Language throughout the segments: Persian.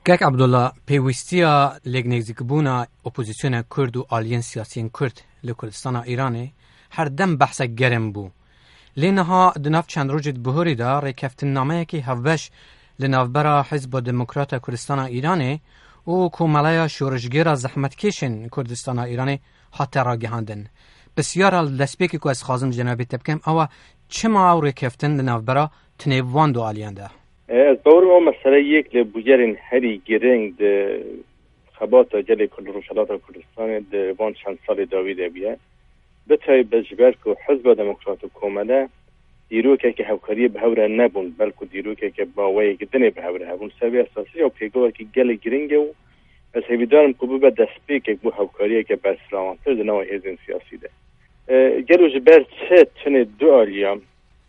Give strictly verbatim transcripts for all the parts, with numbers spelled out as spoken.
گک عبدالله پیوستیا لگنگزیکبونا اپوزیسیون کرد و آلیان سیاسیین کرد لکردستان ایرانی هر دم بحث گرم بو. لینها دناف چند روزت بهوری دا ریکفتن نامه که هفبش لنافبرا حزب دموکرات کردستان ایرانی و کومالای شورشگیر زحمت کشن کردستان ایرانی حتی را گهاندن. بسیار دستپیکی که از خازم جنابی تبکم اما چما او ریکفتن لنافبرا تنیوان دو آلیان ده؟ از باور ما مسئله یک لبوجرین هری گرنگ ده خبات جلی کل روشلات کردستان ده وان چند سال داویده بیه بتای بجبر که حزب دموکرات و کومله دیروکه که هوکاری به هوره نبون بلکه دیروکه که باوی گدنه به هوره هبون سوی اساسی یا پیگوه که گل گرنگه و از هیویدارم که بو به دست که بو هوکاریه که بس روانتر ده نوع هزین سیاسی ده گلو جبر چه تنه دو آلیام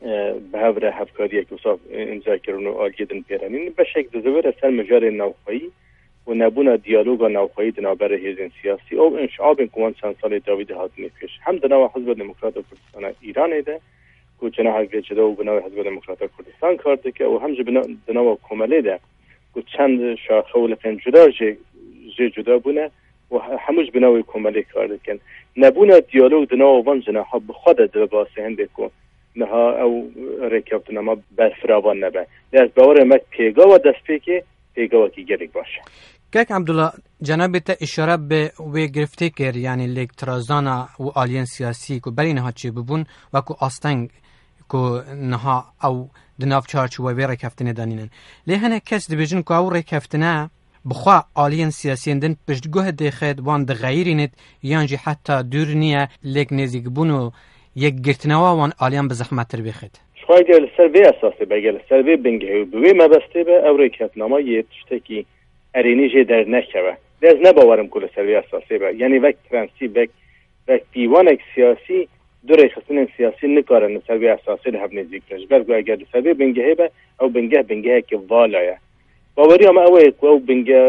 به هوره هفکاریه که اصاب امضا کردن و آلیدن پیرانین به شکل دزور اصلا مجال نوخایی و نبونا دیالوگ و نوخایی دنابر هزین سیاسی او انشعاب کمان چند سال داوید هاتنی پیش هم دنوا حزب دموکرات کردستان ایران ده که جناح گرچده و بناو حزب دموکرات کردستان کرده که او همجه دنوا کومله ده که چند شاخه و لقین جدا جه جدا بونه و هموش بناوی کومله کرده کن نبونا دیالوگ دنوا وان جناح بخود ده باسه هنده که نها او ریکابت نما برفراوان نبه از باور مک پیگا و دست پیکی پیگا و کی گرگ باشه گک عبدالله جناب تا اشاره به وی گرفته کر یعنی لکترازانا و آلیان سیاسی که بری نها چی ببون و که آستنگ که نها او دناف چارچ و وی ریکافتنه دانینن لیهنه کس دبیجن که او ریکافتنه بخوا آلیان سیاسی اندن پشتگوه دیخد وان دغیرینت یانجی حتی دور نیه لیک نزیک بونو یک گرتنوا وان آلیان به زحمت تر بخید. شوای گل سروی اساسه بگل سروی بنگه و بوی مبسته به او ریکتنامه یه تشتکی ارینیجه در نکوه. دز نباورم کل سروی اساسه به یعنی وقت پرنسیب وقت وقت دیوان سیاسی دو ریختن سیاسی نکارن سروی اساسه لحب نزدیک کنش. برگو اگر سروی بنگه به او بنگه بنگه که والایه. باوری هم اوه او بنگه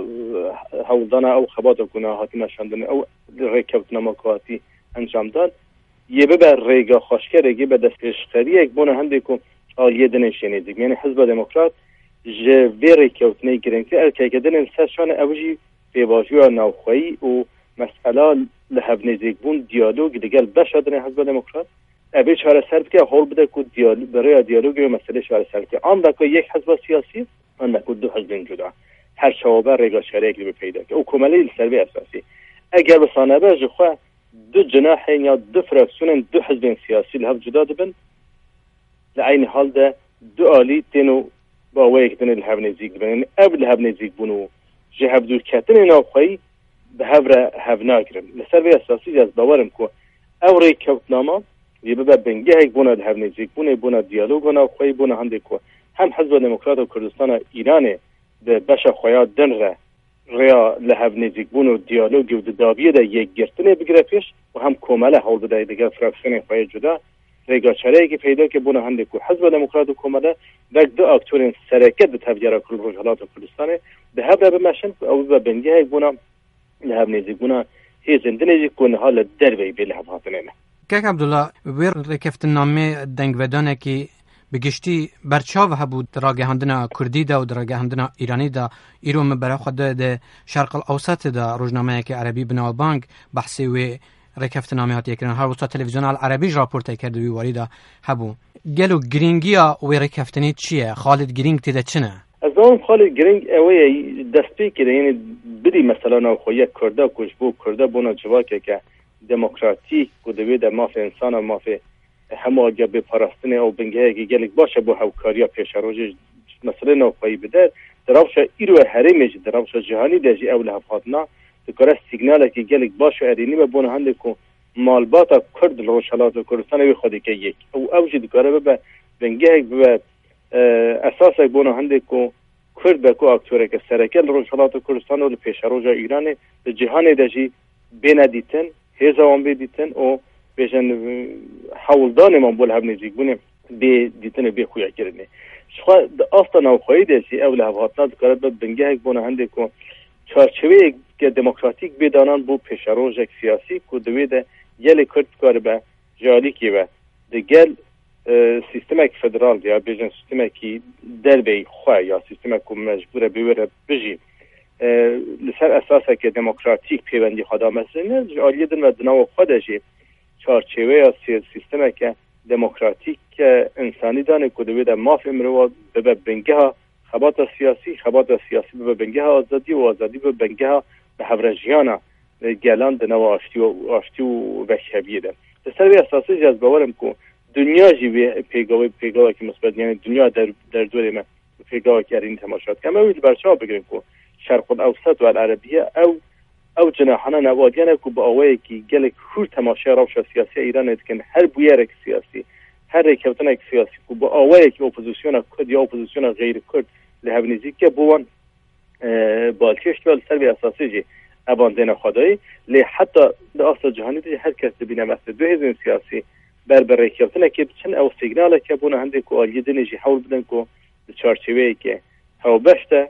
حوضانه او خبات کنه هاتی نشاندن او ریکتنامه کاتی انجام داد. یه ببر ریگا خوشکرگی به دست پیشخری یک بونه هنده که آلیه دنشینه دیگه یعنی حزب دموکرات جه ویری کهوتنه گرنگی ارکه که دنن سرشان اوجی بیواجوی نوخوایی و مسئله لحب نزیک بون دیالوگ دیگل بشادن حزب دموکرات اوی چهار سرد که حول بده که دیالوگ برای دیالوگ و مسئله چهار سرد که آن بکا یک حزب سیاسی آن بکا دو حزب جدا هر شوابه ریگا شریک به پیدا که او کمالی سروی اساسی اگر بسانه به جخواه دو جناحين یا دو فراكسيون دو حزب سياسي لهف جدا دبن لعين حال ده دو آلي تينو باويك دن لهف نزيق دبن يعني اب لهف نزيق بونو جهب دور كتن ناوخي بهفره هف ناكرن لسر بي اساسي جاز باورم كو او ري كوتناما يبقى بنجهك بونا لهف نزيق بونا بونا ديالوغ ناوخي بونا هندي كو هم حزب دموكرات و كردستان ايراني ده بشا خويات دن ره ریا لحب نزدیک بون و دیالوگی و دداویه ده یک گرتنه بگیره پیش و هم کومله حول بده دیگر فراکسیون خواهی جدا ریگا چرایی که پیدا که بونه هنده که حزب دموکرات و کومله در دو اکتورین سرکت به تفجیره کل روشالات و کردستانه ده هب به مشن او به بنگه های بونه لحب نزدیک بونه هی زنده نزدیک کنه حال دروی به لحب هاتنه که عبدالله ویر رکفت نامه دنگ ودانه که بگشتی برچاو هبود راگهاندنا کردی دا و راگهاندنا ایرانی دا ایرو مبرا خود ده شرق الاوسط دا روزنامه که عربی بناو بانک بحثی و رکفت نامه هاتی کردن هر وسط تلویزیون العربی راپورت کرد و واری دا هبو گلو گرینگیا و رکفتنی چیه خالد گرینگ تیده چنه از اون خالد گرینگ اوی دستی کرده یعنی بدی مثلا نو خویه کرده کشبو کرده بونا جواکه که دموکراتیک و دوی در مافی انسان و مافی همه آگه به پرستنه او بنگه که گلک باشه با هوکاریا پیش روش مثلا نوخوایی بده دراوش ایرو حریمش دراوش جهانی دجی اول هفاتنا دکاره سیگناله که گلک باشه ارینی به بونه هنده که مالباتا کرد روشالات و کردستان وی خودی که یک او اوجی دکاره به بنگه به اساس بونه هنده که کرد به که اکتوره که سرکل روشالات و کردستان و پیش روش ایران جهانی دجی بین دیتن هزوان بیدیتن و بیشن حولدان من بول هم نزدیک بونیم به دیتن به خویا کردنه شخوا آفتا نوخوایی دستی اول هفاتنا دکارت به بنگه یک بونه هنده که چارچوه که دموکراتیک بدانان بو پیشروژ سیاسی که دویده یلی کرد کار به جالی که و دگل سیستمک فدرال یا بیجن سیستمکی دربی خواه یا سیستمک مجبور بیوره بجی لسر اساسه که دموکراتیک پیوندی خدا مثلا آلیه دن و دناو خودشی چارچوه یا سیستمک دموکراتیک انسانی دانه کدوی در ماف امرو به بنگه ها خبات سیاسی خبات سیاسی به بنگه ها آزادی و آزادی به بنگه ها به هورجیانا گلان دناو آشتی و آشتی و وکهبیه ده لسر بی اساسی جز باورم که دنیا جی پیگاوی پیگاوی که مثبت یعنی دنیا در در دوره ما پیگاوی که این تماشات که ما ویل برشا بگیریم که شرق الاوسط و العربیه او او جناحنا نوادیانه که با اوی که گل کور تماشا روش سیاسی ایران ادکن هر بویر سیاسی هر رکبتن سیاسی که با اوی که اپوزیسیون کرد یا اپوزیسیون غیر کرد لهونیزی که بوان بالکش ول سر به اساسی جی اباندن خدای لی حتی در اصل جهانی دی هر کس ببینه مثل دو حزب سیاسی بر بر رکبتن که چن او سیگنال که بونه هنده که آلیه دنجی حول بدن که چارچوهی که هوا بشته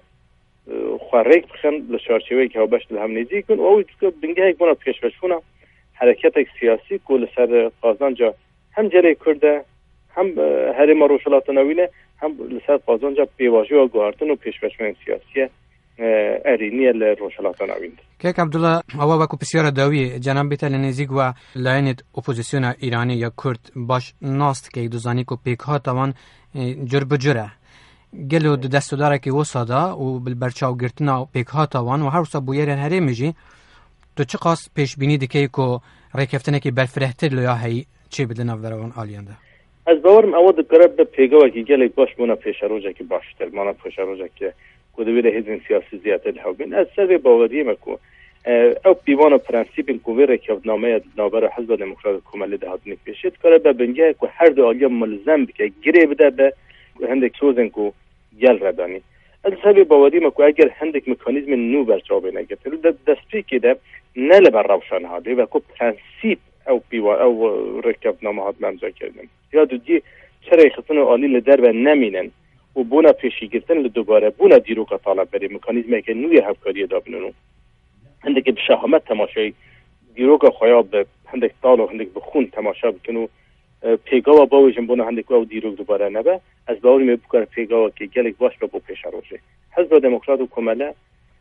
خواریک بخن لچارچوهی که هوا بشته هم نزدیک کن و اوی که بنگه یک بونه پیش بشونه حرکت سیاسی که لسر قازانجا هم جری کرده هم هرم روشلات نوینه هم لسر قازانجا پیواجه و گوهردن و پیش بشونه سیاسیه ارینی لروشلات نوینه که عبدالله اوا وکو بسیار داوی جناب بیت نزیک و لاینت اپوزیسیون ایرانی یا کرد باش ناست که دوزانی کو پیک ها توان جر بجره گلو دستو داره که وسادا و بالبرچاو گرتنا پیک ها توان و هر صبح یرن هری میجی تو چه قاس پیش بینی دکی کو رکفتنه که برفرهتر لیا هی چی بدن افدرون آلیانده از باورم اود قرب به پیگاوی که گلی باش مونه پیش روزه که باشتر مونه پیش روزه که کدوی حزب سیاسی زیاده الحوبین از سر باوری مکو او بیوان و پرنسیب کوی رکابنامه نابر حزب دموکرات کمالی ده هاتنی پیشید کاره به بنگه که هر دو آلیا ملزم بکه گره بده به هندک سوزن کو گل ردانی از سر باوری مکو اگر هندک مکانیزم نو برچاو بینگه دستی که ده نل بر روشان هاده و کو پرنسیب او بیوان او رکابنامه هات منجا کردن یا دو دی چرا خصوصا آلی لدر و نمینن و بونا پیشی گرتن لدوباره بونا دیرو که طالب بری مکانیزم که نوی هفکاری دابنونو هندک به شهامت تماشای دیرو که خیاب به هندک طال و هندک بخون تماشا بکنو پیگاوا باویشن بونا هندک و دیرو دوباره نبه از باوری می بکار پیگاوا که گلک باش به بو پیش روشه حزب دموکرات و کماله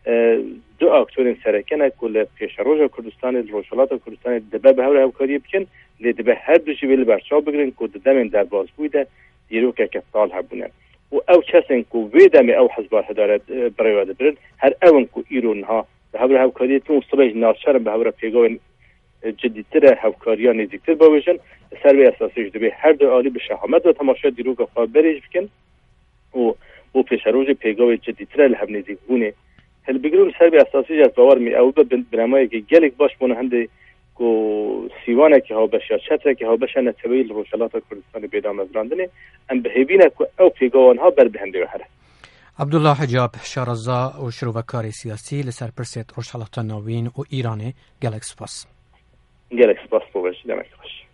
دو اکتورین سرکنه کل پیش روشه کردستان روشلات کردستان دبه به هر هفکاری بکن لدبه هر دوشی ویل برچاو بگیرن که دمن در باز بوده دیرو که کفتال هبونه و او کسین که ویدم او حزب هدارت برایواده برن هر اون که ایرون ها به هر هفکاری تون صبح ناشر به هر پیگاوی جدیدتر هفکاریان نزدیکتر باوشن سر به اساسش دبی هر دو عالی به شهامت و تماشا دیرو که خواه بریج بکن و و پیش روز پیگاوی جدیدتر لهم نزدیک بونه هل بگیرون سر به اساسش از باور می او به برنامه‌ای که گلک باش بونه هنده کو سیوانه که ها بشه چتره که ها بشه نتویل روشلات کردستان بیدام از راندنه ام بهبینه که او پیگاوان ها بر بهنده و هره عبدالله حجاب شارزا و شروع سیاسی لسر پرسیت روشلات نوین و ایران گلک سپاس گلک سپاس بوش دمک باش